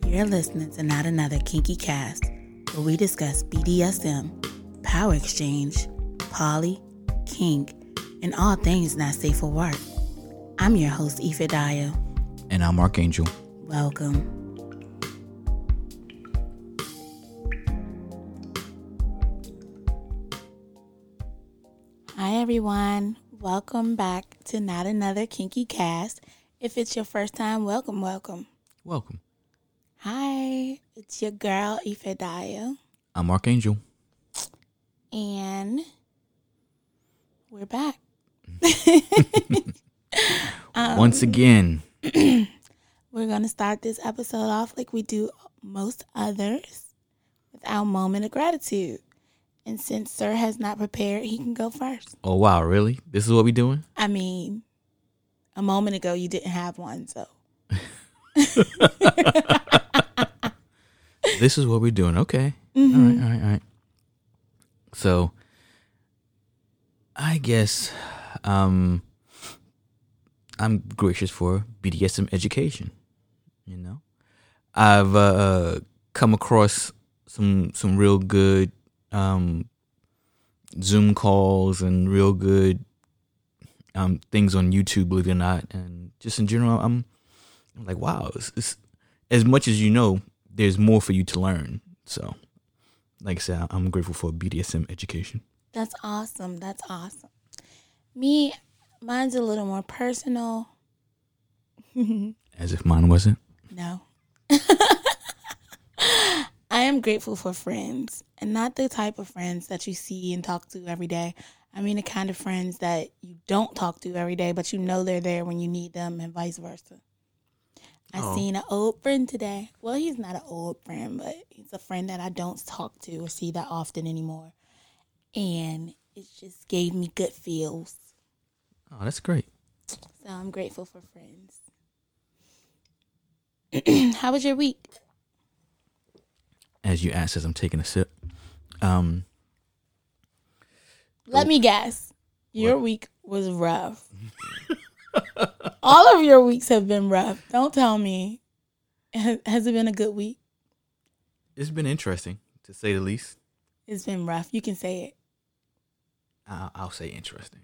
You're listening to Not Another Kinky Cast, where we discuss BDSM, power exchange, poly, kink, and all things not safe for work. I'm your host, Ife Daya. And I'm Archangel. Welcome. Hi, everyone. Welcome back to Not Another Kinky Cast. If it's your first time, welcome. Welcome. Hi, it's your girl, Ife Daya. I'm Archangel. And we're back. Once again. We're going to start this episode off like we do most others with our moment of gratitude. And since Sir has not prepared, he can go first. Oh, wow. Really? This is what we doing? I mean, a moment ago you didn't have one, so. This is what we're doing. Okay. Mm-hmm. All right. So, I guess I'm gracious for BDSM education. You know, I've come across some real good Zoom calls and real good things on YouTube, believe it or not, and just in general, I'm like, wow, it's as much as you know, there's more for you to learn. So, like I said, I'm grateful for BDSM education. That's awesome. Mine's a little more personal. As if mine wasn't. No. I am grateful for friends, and not the type of friends that you see and talk to every day. I mean the kind of friends that you don't talk to every day, but you know they're there when you need them, and vice versa. I seen an old friend today. Well, he's not an old friend, but he's a friend that I don't talk to or see that often anymore. And it just gave me good feels. Oh, that's great. So I'm grateful for friends. How was your week? As you asked, as I'm taking a sip. Let me guess. Your week was rough. All of your weeks have been rough. Don't tell me. Has it been a good week? It's been interesting, to say the least. It's been rough. You can say it. I'll say interesting.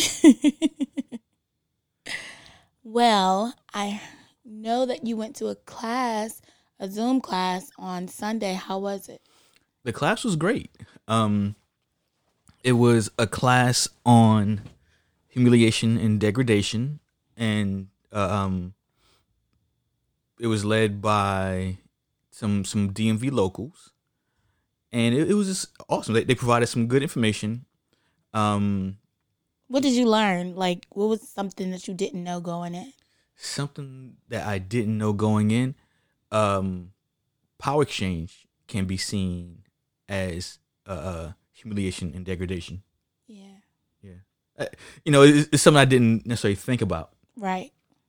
Well, I know that you went to a Zoom class on Sunday. How was it? The class was great. It was a class on humiliation and degradation, and it was led by some DMV locals, and it was just awesome. They provided some good information. What did you learn? Like, what was something that you didn't know going in? Something that I didn't know going in. Power exchange can be seen as humiliation and degradation. Yeah. It's something I didn't necessarily think about. Right.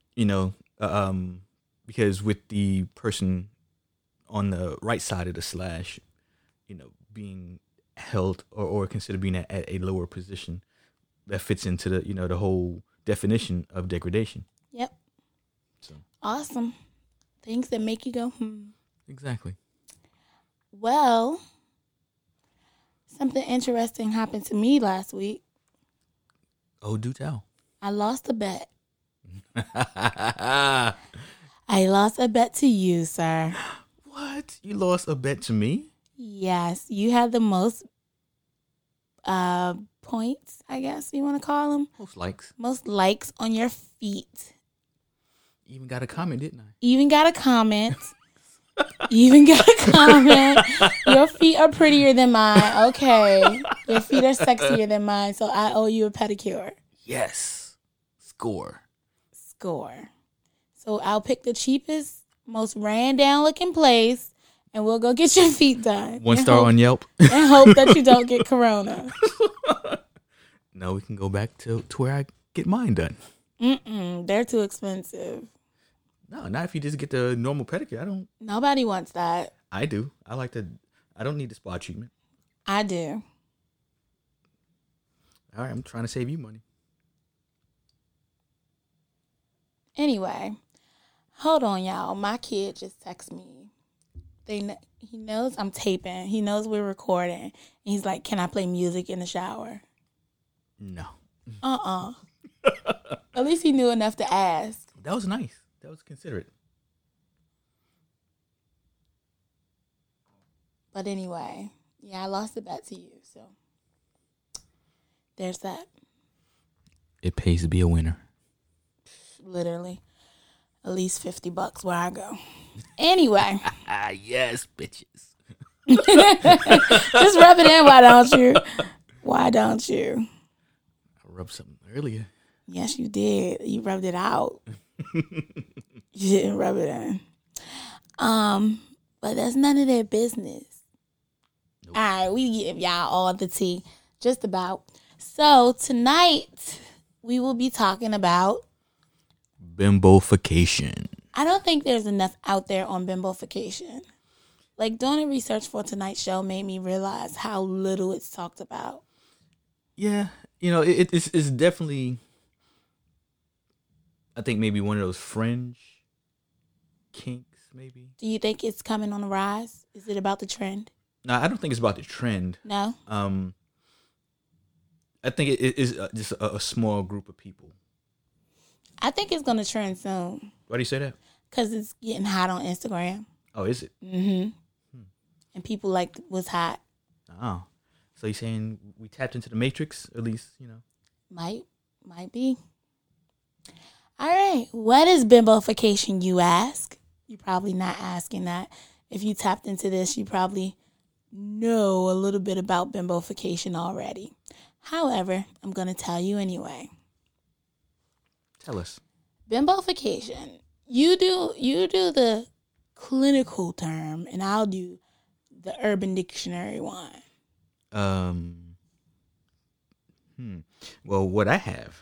Because with the person on the right side of the slash, being held or considered being at a lower position, that fits into the whole definition of degradation. Yep. So awesome. Things that make you go, Exactly. Well, something interesting happened to me last week. Oh, do tell. I lost a bet. I lost a bet to you, sir. What? You lost a bet to me? Yes. You had the most points, I guess you want to call them. Most likes on your feet. Even got a comment, didn't I? Even got a comment. Your feet are prettier than mine. Okay. Your feet are sexier than mine, so I owe you a pedicure. Yes. Score. So I'll pick the cheapest, most ran down looking place, and we'll go get your feet done. 1 star on Yelp. And hope that you don't get corona. No, we can go back to where I get mine done. They're too expensive. No, not if you just get the normal pedicure. Nobody wants that. I do. I don't need the spa treatment. I do. All right, I'm trying to save you money. Anyway, hold on, y'all. My kid just texted me He knows I'm taping. He knows we're recording. And he's like, "Can I play music in the shower?" No. At least he knew enough to ask. That was nice. That was considerate. But anyway, yeah, I lost the bet to you. So there's that. It pays to be a winner. Literally. At least $50 where I go. Anyway. Yes, bitches. Just rub it in, why don't you? Why don't you? I rubbed something earlier. Yes, you did. You rubbed it out. You didn't rub it in. But that's none of their business. Nope. All right, we give y'all all the tea. Just about. So tonight we will be talking about bimbofication. I don't think there's enough out there on bimbofication. Like, doing the research for tonight's show made me realize how little it's talked about. Yeah, you know, it's definitely, I think, maybe one of those fringe kinks, maybe. Do you think it's coming on the rise? Is it about the trend? No, I don't think it's about the trend. No? I think it is just a small group of people. I think it's going to trend soon. Why do you say that? Because it's getting hot on Instagram. Oh, is it? Mm-hmm. And people like what's hot. Oh. So you're saying we tapped into the Matrix, at least, you know? Might be. All right. What is bimbofication, you ask? You're probably not asking that. If you tapped into this, you probably know a little bit about bimbofication already. However, I'm going to tell you anyway. Tell us. Bimbofication. You do the clinical term, and I'll do the Urban Dictionary one. Well, what I have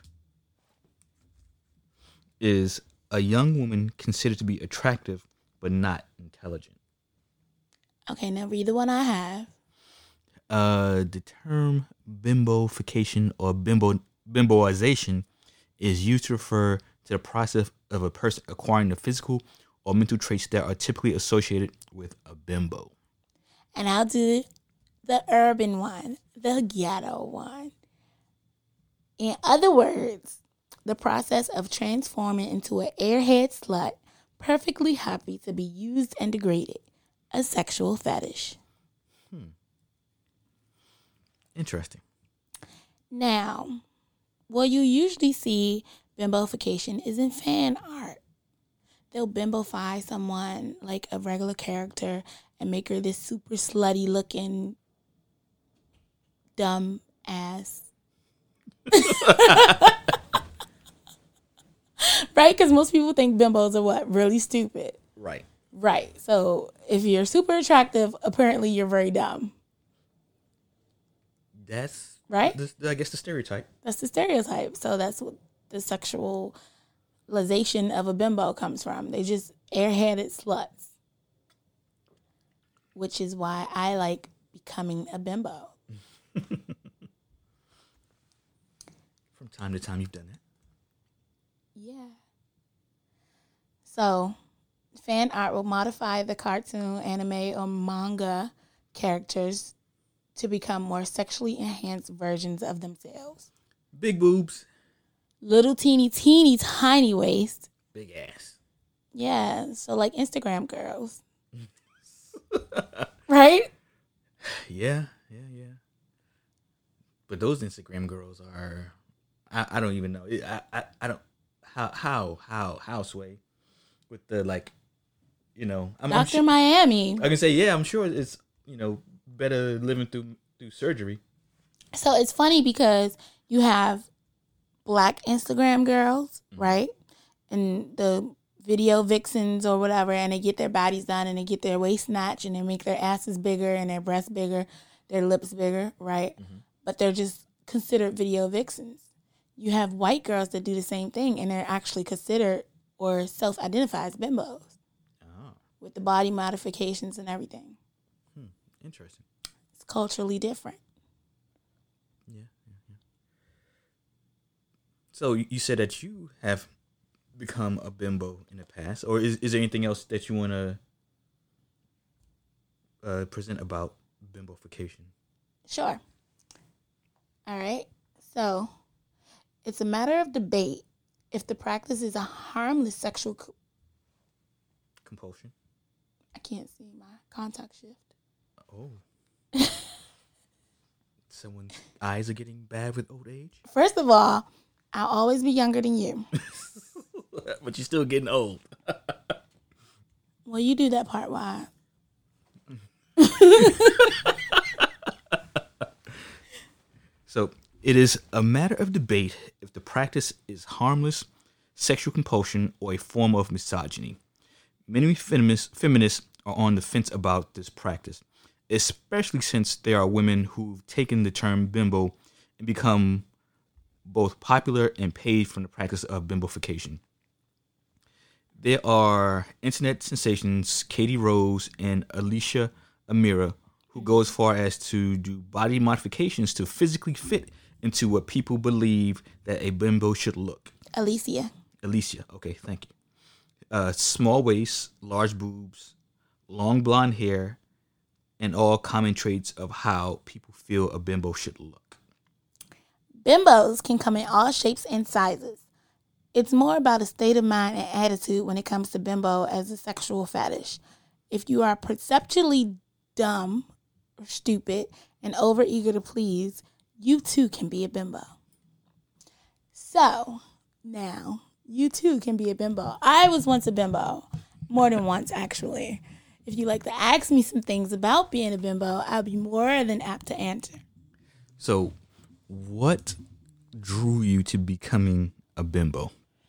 is a young woman considered to be attractive but not intelligent. Okay, now read the one I have. The term bimbofication or bimboization is used to refer to the process of a person acquiring the physical or mental traits that are typically associated with a bimbo. And I'll do the urban one, the ghetto one. In other words, the process of transforming into an airhead slut, perfectly happy to be used and degraded, a sexual fetish. Interesting. Now, what you usually see bimbofication is in fan art. They'll bimbofy someone like a regular character and make her this super slutty looking dumb ass. Right? Because most people think bimbos are what? Really stupid. Right. Right. So if you're super attractive, apparently you're very dumb. That's right. I guess the stereotype. That's the stereotype. So that's what the sexualization of a bimbo comes from. They just airheaded sluts, which is why I like becoming a bimbo. From time to time, you've done that. Yeah. So, fan art will modify the cartoon, anime, or manga characters to become more sexually enhanced versions of themselves. Big boobs. Little teeny tiny waist. Big ass. Yeah, so like Instagram girls. Right? Yeah. But those Instagram girls are, I don't even know. I don't, how Sway? With the, like, you know. Dr. Miami. I can say, yeah, I'm sure it's, you know, better living through surgery. So it's funny because you have black Instagram girls, right? And the video vixens or whatever, and they get their bodies done and they get their waist snatched and they make their asses bigger and their breasts bigger, their lips bigger, right? Mm-hmm. But they're just considered video vixens. You have white girls that do the same thing and they're actually considered or self-identify as bimbos. Oh. With the body modifications and everything. Interesting. It's culturally different. Yeah. So you said that you have become a bimbo in the past, or is there anything else that you want to present about bimbofication. Sure. All right. So, it's a matter of debate if the practice is a harmless sexual. Compulsion. I can't see my contact shift. Oh. Someone's eyes are getting bad with old age? First of all, I'll always be younger than you. But you're still getting old. Well, you do that part why. So, it is a matter of debate if the practice is harmless sexual compulsion or a form of misogyny. Many feminists are on the fence about this practice, especially since there are women who've taken the term bimbo and become both popular and paid from the practice of bimbofication. There are internet sensations Katie Rose and Alicia Amira who go as far as to do body modifications to physically fit into what people believe that a bimbo should look. Alicia, okay, thank you. Small waist, large boobs, long blonde hair, and all common traits of how people feel a bimbo should look. Bimbos can come in all shapes and sizes. It's more about a state of mind and attitude when it comes to bimbo as a sexual fetish. If you are perceptually dumb or stupid and overeager to please, you too can be a bimbo. So, now, you too can be a bimbo. I was once a bimbo. More than once, actually. If you like to ask me some things about being a bimbo, I'll be more than apt to answer. So, what drew you to becoming a bimbo?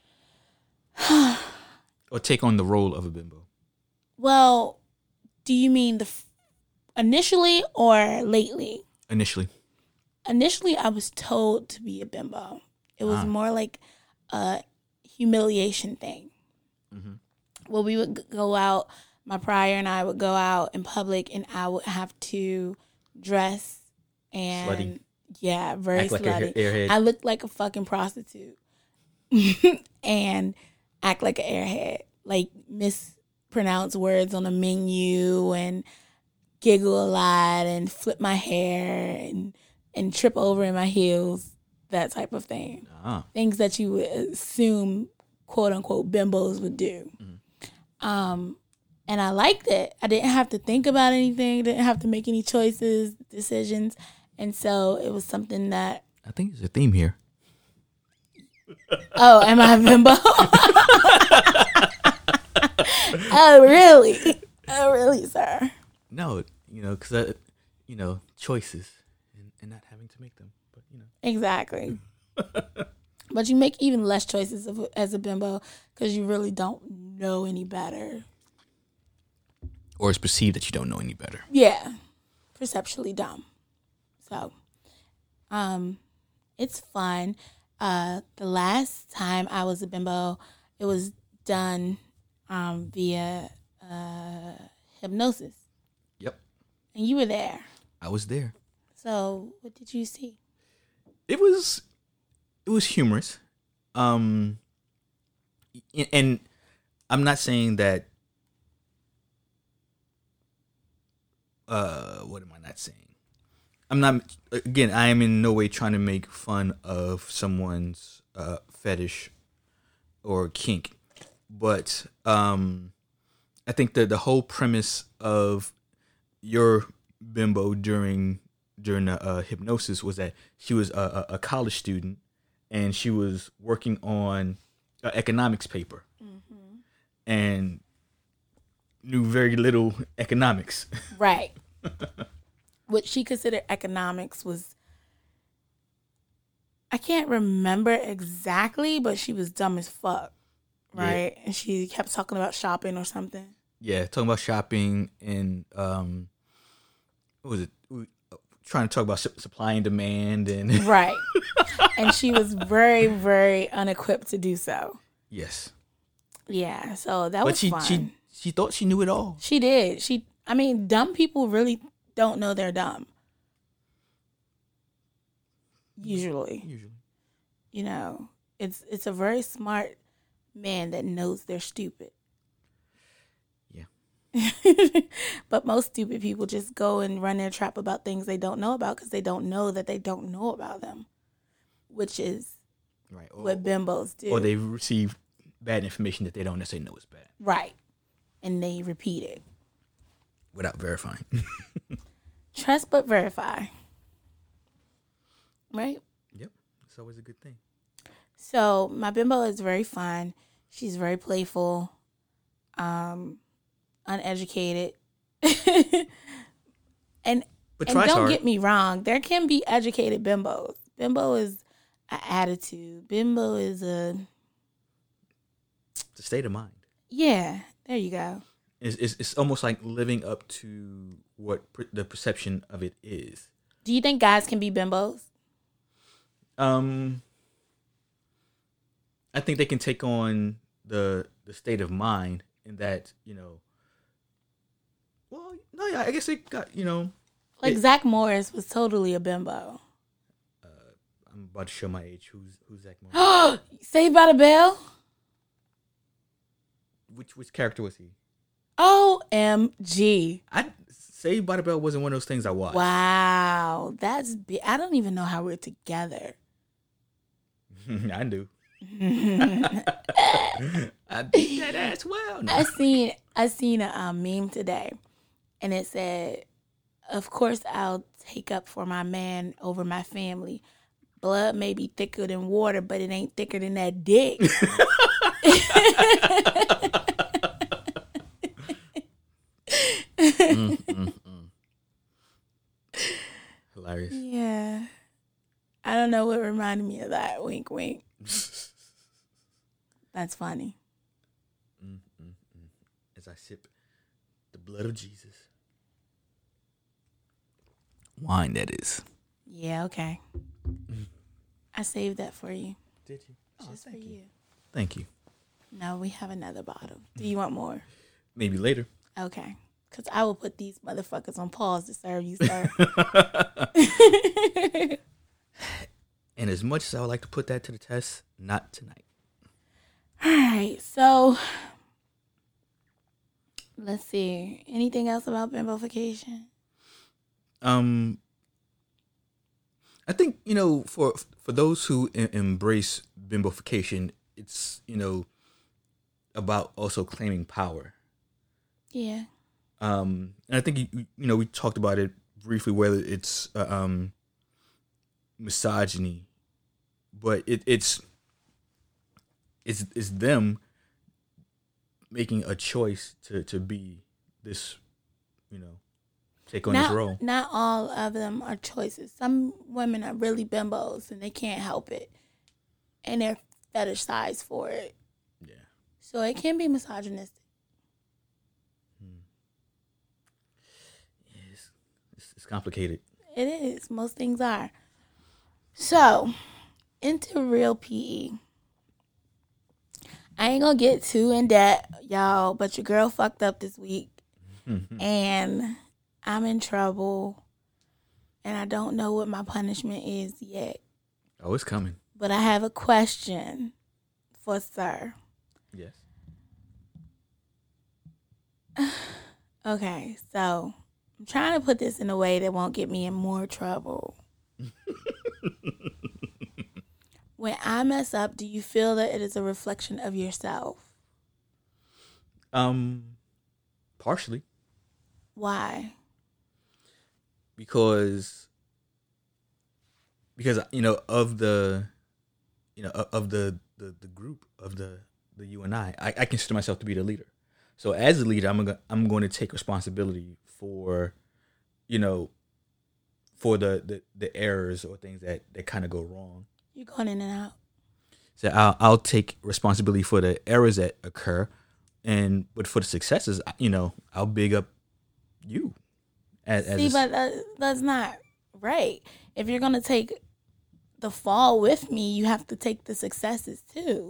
Or take on the role of a bimbo? Well, do you mean initially or lately? Initially. Initially, I was told to be a bimbo. It was more like a humiliation thing. Mm-hmm. Well, we would go out, my prior and I would go out in public, and I would have to dress and slutty. Yeah, very act slutty. Like airhead. I looked like a fucking prostitute and act like an airhead, like mispronounce words on a menu and giggle a lot and flip my hair and trip over in my heels, that type of thing. Things that you would assume, quote unquote, bimbos would do. Mm-hmm. And I liked it. I didn't have to think about anything, didn't have to make any choices, decisions. And so it was something that... I think there's a theme here. Oh, am I a bimbo? Oh, really? Oh, really, sir? No, because, choices and not having to make them. But, Exactly. But you make even less choices as a bimbo because you really don't know any better. Or it's perceived that you don't know any better. Yeah. Perceptually dumb. So, it's fun. The last time I was a bimbo, it was done via hypnosis. Yep. And you were there. I was there. So, what did you see? It was humorous. And I'm not saying that what am I not saying? I am in no way trying to make fun of someone's fetish or kink. But I think that the whole premise of your bimbo during the hypnosis was that she was a college student and she was working on an economics paper and knew very little economics. Right. What she considered economics was, I can't remember exactly, but she was dumb as fuck. Right? Yeah. And she kept talking about shopping or something. Yeah, talking about shopping and what was it? Trying to talk about supply and demand and right. And she was very, very unequipped to do so. Yes. Yeah, so that was fun. She thought she knew it all. She did. Dumb people really don't know they're dumb. Usually. It's a very smart man that knows they're stupid. Yeah. But most stupid people just go and run their trap about things they don't know about because they don't know that they don't know about them, which is Right. what bimbos do. Or they receive bad information that they don't necessarily know is bad. Right. And they repeat it. Without verifying. Trust but verify. Right? Yep. It's always a good thing. So my bimbo is very fun. She's very playful, uneducated. and But don't hard. get me wrong, there can be educated bimbos. Bimbo is an attitude. Bimbo is It's a state of mind. yeah, there you go. It's almost like living up to what the perception of it is. Do you think guys can be bimbos? I think they can take on the state of mind in that, well, no, yeah, I guess they got, Like Zach Morris was totally a bimbo. I'm about to show my age. Who's Zach Morris? Saved by the Bell? Which character was he? OMG. Saved by the Bell wasn't one of those things I watched. Wow. That's big. I don't even know how we're together. I do. I beat that ass well. No. I seen a meme today, and it said, "Of course I'll take up for my man over my family. Blood may be thicker than water, but it ain't thicker than that dick." Hilarious. Yeah. I don't know what reminded me of that. Wink, wink. That's funny. As I sip the blood of Jesus. Wine, that is. Yeah, okay. I saved that for you. Did you? Just for you. Thank you. No, we have another bottle. Do you want more? Maybe later. Okay. Because I will put these motherfuckers on pause to serve you, sir. And as much as I would like to put that to the test, not tonight. All right. So, let's see. Anything else about bimbofication? I think, for those who embrace bimbofication, it's, about also claiming power. Yeah. And I think, we talked about it briefly, whether it's misogyny, but it's them making a choice to be this, take on this role. Not all of them are choices. Some women are really bimbos and they can't help it. And they're fetishized for it. Yeah. So it can be misogynistic. It's complicated. It is. Most things are. So, into real PE. I ain't gonna get too in depth, y'all, but your girl fucked up this week. And I'm in trouble. And I don't know what my punishment is yet. Oh, it's coming. But I have a question for sir. Yes. Okay, so I'm trying to put this in a way that won't get me in more trouble. When I mess up, do you feel that it is a reflection of yourself? Partially. Why? Because of the group of the you and I consider myself to be the leader. So as a leader, I'm going to take responsibility for for the errors or things that kind of go wrong. You're going in and out. So I'll take responsibility for the errors that occur, but for the successes, I'll big up you. But that's not right. If you're gonna take the fall with me, you have to take the successes too.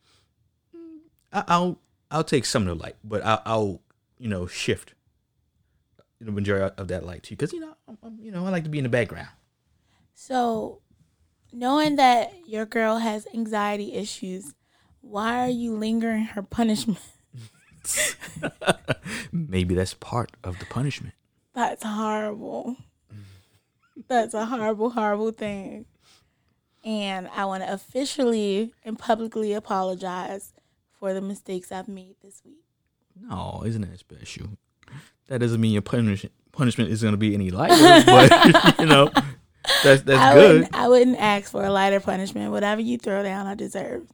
I'll take some of the light, but I'll shift the majority of that light too, because I like to be in the background. So, knowing that your girl has anxiety issues, why are you lingering her punishment? Maybe that's part of the punishment. That's horrible. That's a horrible, horrible thing. And I want to officially and publicly apologize for the mistakes I've made this week. No, isn't that special? That doesn't mean your punishment is going to be any lighter, but you know, that's good. I wouldn't ask for a lighter punishment. Whatever you throw down, I deserve.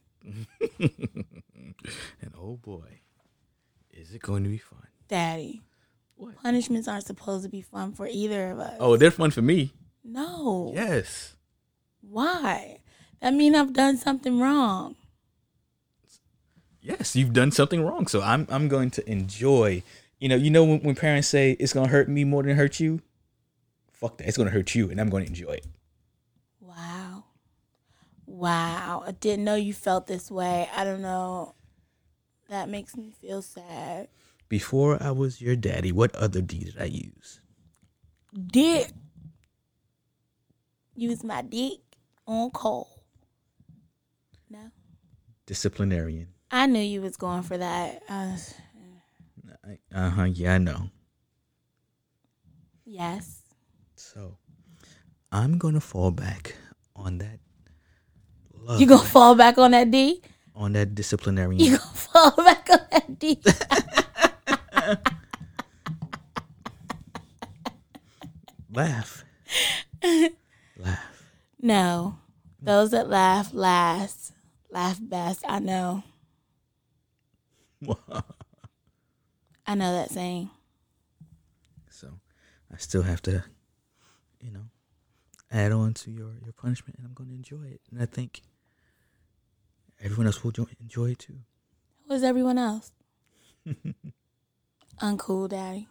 And oh boy, is it going to be fun. Daddy, What? Punishments aren't supposed to be fun for either of us. Oh, they're fun for me. No. Yes. Why? That means I've done something wrong. Yes, you've done something wrong. So I'm going to enjoy. You know when parents say it's going to hurt me more than hurt you? Fuck that. It's going to hurt you, and I'm going to enjoy it. Wow. I didn't know you felt this way. I don't know. That makes me feel sad. Before I was your daddy, what other D did I use? Dick. Use my dick on Cole. No? Disciplinarian. I knew you was going for that. Yeah, I know. Yes. So, I'm going to fall back on that love. You gonna fall back on that D? On that disciplinarian. You gonna fall back on that D? Laugh. Laugh. No. Those that laugh last, laugh best. I know. I know that saying. So, I still have to, add on to your punishment, and I'm going to enjoy it. And I think everyone else will enjoy it too. Who's everyone else? Uncool Daddy.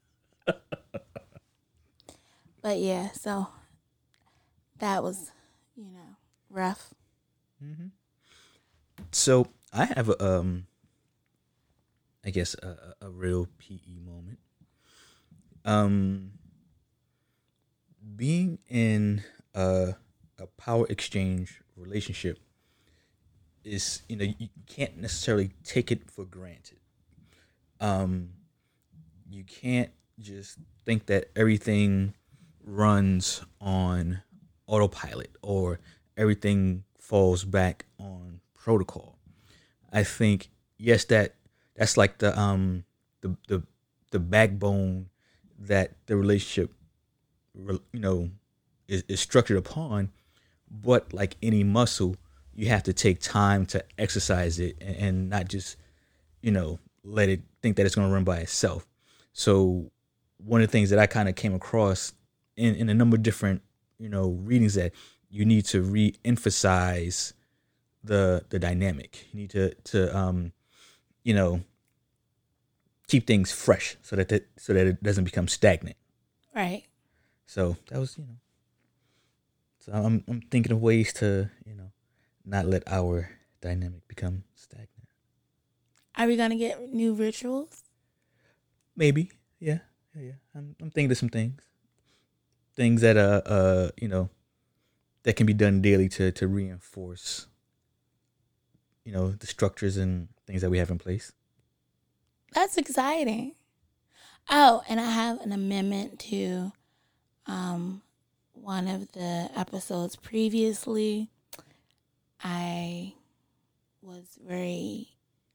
But yeah, so that was, rough. Mm-hmm. So I have a real PE moment. Being in a power exchange relationship is, you can't necessarily take it for granted. You can't just think that everything runs on autopilot or everything falls back on protocol. I think, yes, that's like the backbone that the relationship is structured upon. But like any muscle, you have to take time to exercise it and not just let it think that it's going to run by itself. So one of the things that I kind of came across in a number of different readings, that you need to re-emphasize the dynamic. You need to keep things fresh so that it doesn't become stagnant. Right. So that was So I'm thinking of ways to not let our dynamic become stagnant. Are we gonna get new rituals? Maybe, yeah. I'm thinking of some things that that can be done daily to reinforce the structures and things that we have in place. That's exciting. Oh, and I have an amendment to one of the episodes previously. I was very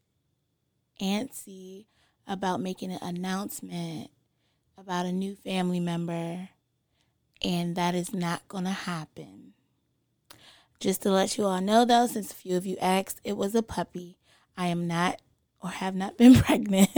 antsy about making an announcement about a new family member, and that is not going to happen. Just to let you all know, though, since a few of you asked, it was a puppy. I am not or have not been pregnant.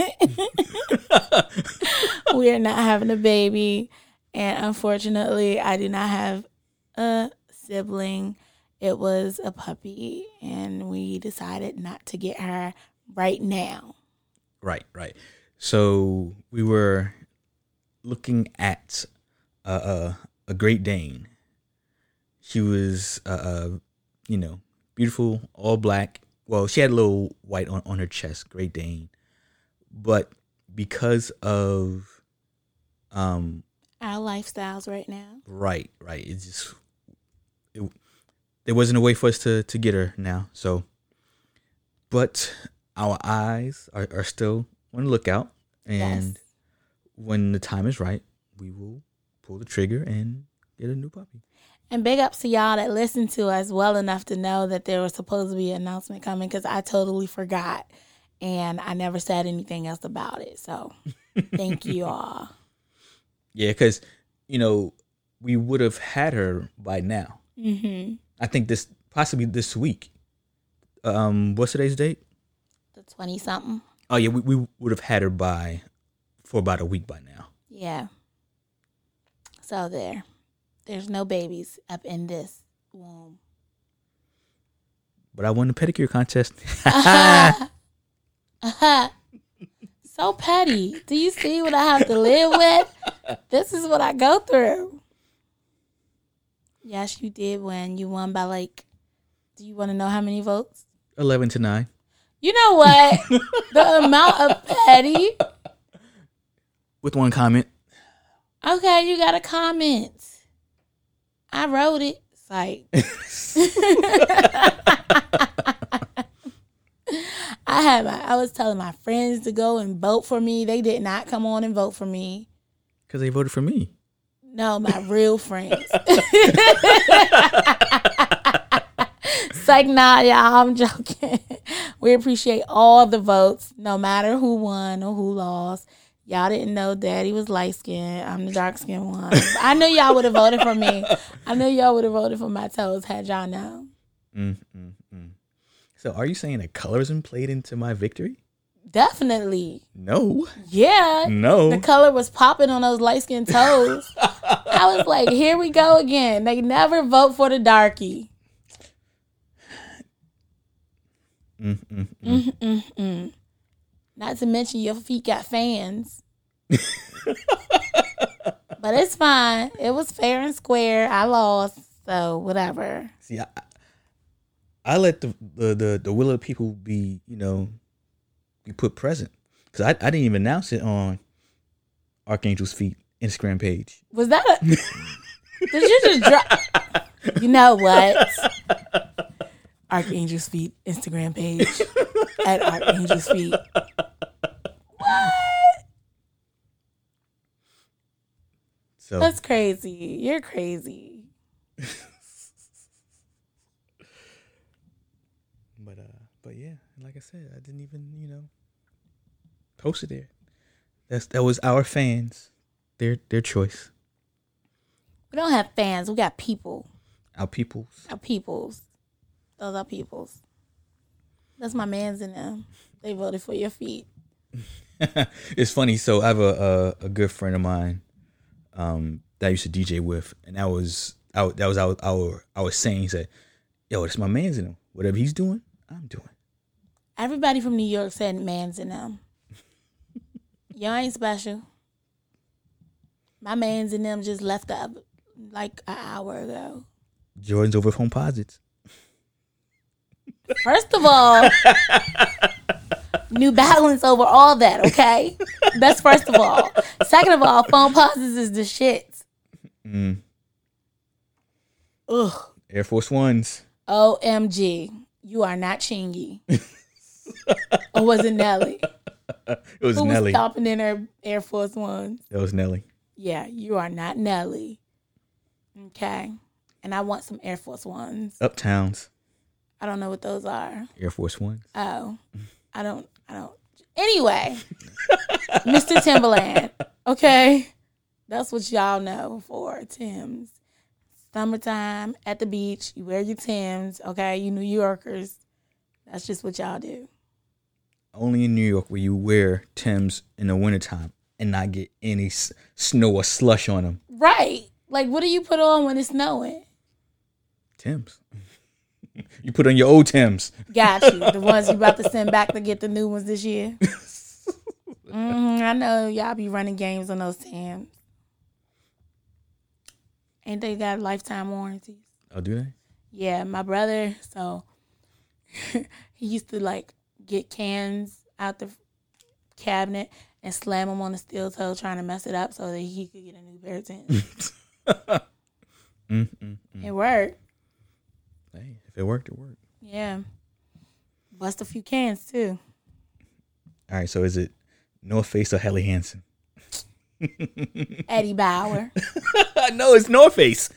We are not having a baby, and unfortunately, I do not have a sibling. It was a puppy, and we decided not to get her right now. Right. So we were looking at a Great Dane. She was, beautiful, all black. Well, she had a little white on her chest, Great Dane. But because of our lifestyles right now. Right. There wasn't a way for us to get her now. So, but our eyes are still on the lookout, and Yes. when the time is right, we will pull the trigger and get a new puppy. And big ups to y'all that listened to us well enough to know that there was supposed to be an announcement coming, because I totally forgot. And I never said anything else about it. So thank you all. Yeah, because, we would have had her by now. Mm-hmm. I think possibly this week. What's today's date? The 20-something. Oh, yeah, we would have had her for about a week by now. Yeah. So there's no babies up in this womb. But I won the pedicure contest. So petty. Do you see what I have to live with? This is what I go through. Yes, you did win. You won by do you want to know how many votes? 11-9. You know what? The amount of petty. With one comment. Okay, you got a comment. I wrote it. It's I was telling my friends to go and vote for me. They did not come on and vote for me. Because they voted for me. No, my real friends. It's like, nah, y'all, I'm joking. We appreciate all the votes, no matter who won or who lost. Y'all didn't know Daddy was light skinned. I'm the dark skinned one. I knew y'all would have voted for me. I knew y'all would have voted for my toes had y'all known. So are you saying that colorism played into my victory? Definitely. No. Yeah. No. The color was popping on those light skinned toes. I was like, here we go again. They never vote for the darkie. Not to mention your feet got fans. But it's fine. It was fair and square. I lost, so whatever. See, I let the will of the people be, be put present. Because I didn't even announce it on Archangel's Feet Instagram page. Was that a... Did you just drop... You know what? Archangel's Feet Instagram page. At Archangel's Feet. What? So That's crazy. You're crazy. But yeah, like I said, I didn't even, post it there. That was our fans, their choice. We don't have fans. We got people. Our peoples. Our peoples. Those are peoples. That's my mans in them. They voted for your feet. It's funny. So I have a good friend of mine that I used to DJ with, and that was our saying. He said, "Yo, that's my man's in him. Whatever he's doing, I'm doing." Everybody from New York said mans in them. Y'all ain't special. My mans in them just left up like an hour ago. Jordan's over home posits. First of all, New Balance over all that, okay? That's first of all. Second of all, phone pauses is the shit. Ugh. Air Force Ones. OMG. You are not Chingy. Or was it Nelly? It was Who Nelly. was stomping in her Air Force Ones? That was Nelly. Yeah, you are not Nelly. Okay. And I want some Air Force Ones. Uptowns. I don't know what those are. Air Force Ones. Oh. I don't. Anyway. Mr. Timberland. Okay. That's what y'all know for Timbs. Summertime at the beach. You wear your Timbs. Okay. You New Yorkers. That's just what y'all do. Only in New York where you wear Timbs in the wintertime and not get any snow or slush on them. Right. Like, what do you put on when it's snowing? Timbs. You put on your old Timbs. Got you. The ones you about to send back to get the new ones this year. I know y'all be running games on those Timbs. Ain't they got lifetime warranties? Oh, do they? Yeah, my brother, so he used to get cans out the cabinet and slam them on the steel toe trying to mess it up so that he could get a new pair of Timbs. It worked. Hey, if it worked, it worked. Yeah. Bust a few cans too. All right, so is it North Face or Helly Hansen? Eddie Bauer. No, it's North Face.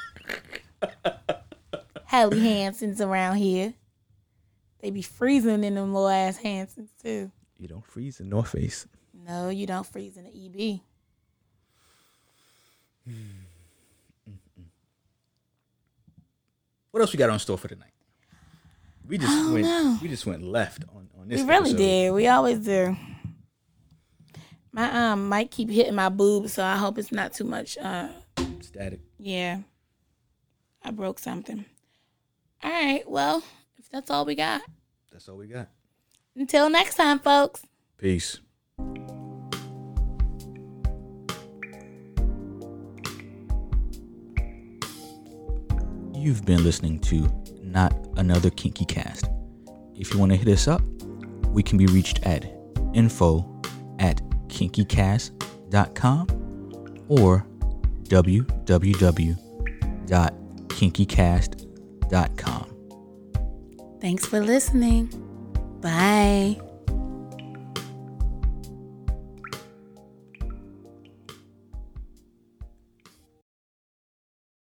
Helly Hansen's around here. They be freezing in them little ass Hansons too. You don't freeze in North Face. No, you don't freeze in the EB. What else we got on store for tonight? We just went left on this. We really episode. did. We always do. My mic keep hitting my boobs, so I hope it's not too much. Static. Yeah, I broke something. All right. Well, if that's all we got. That's all we got. Until next time, folks. Peace. You've been listening to Not Another Kinky Cast. If you want to hit us up, we can be reached at info@kinkycast.com or www.kinkycast.com. Thanks for listening. Bye.